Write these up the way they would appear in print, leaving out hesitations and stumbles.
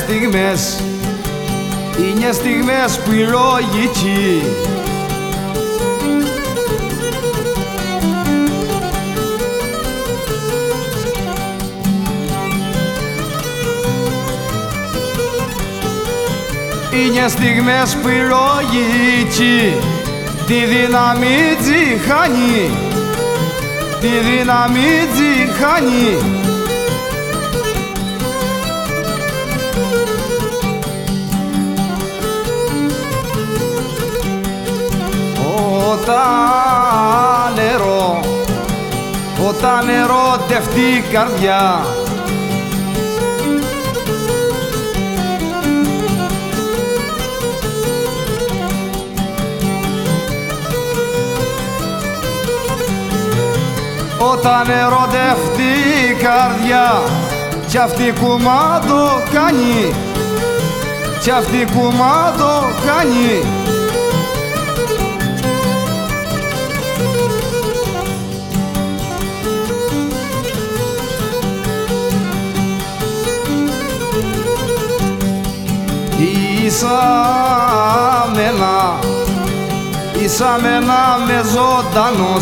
στιγμές, είναι στιγμές που η λογική είναι στιγμές που η λογική τη δύναμη της χάνει, τη δύναμη της χάνει. Όταν ερωτευτεί η καρδιά όταν ερωτευτεί η καρδιά κι αυτή κουμάντο κάνει, κι αυτή κουμάντο κάνει. Ίσα μένα με ζωντανός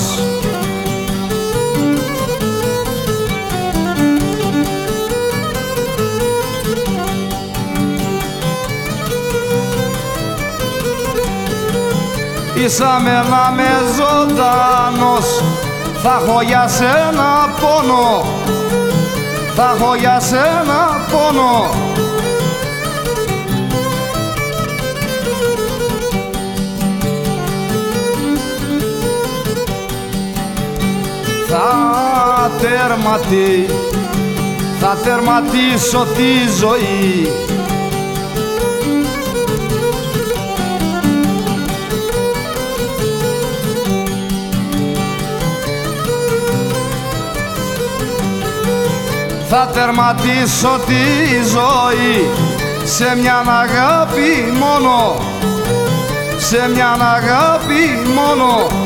Ίσα μένα με ζωντανός θα έχω για σένα πόνο, θα έχω για σένα πόνο. Θα τερματίσω τη ζωή θα τερματίσω τη ζωή σε μιαν αγάπη μόνο, σε μιαν αγάπη μόνο.